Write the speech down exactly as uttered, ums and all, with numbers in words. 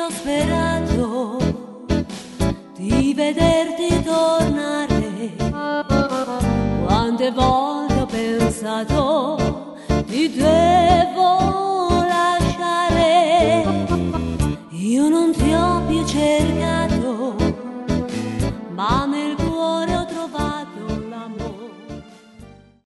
ho sperato di vederti tornare, quante volte ho pensato ti devo lasciare. Io non ti ho più cercato, ma me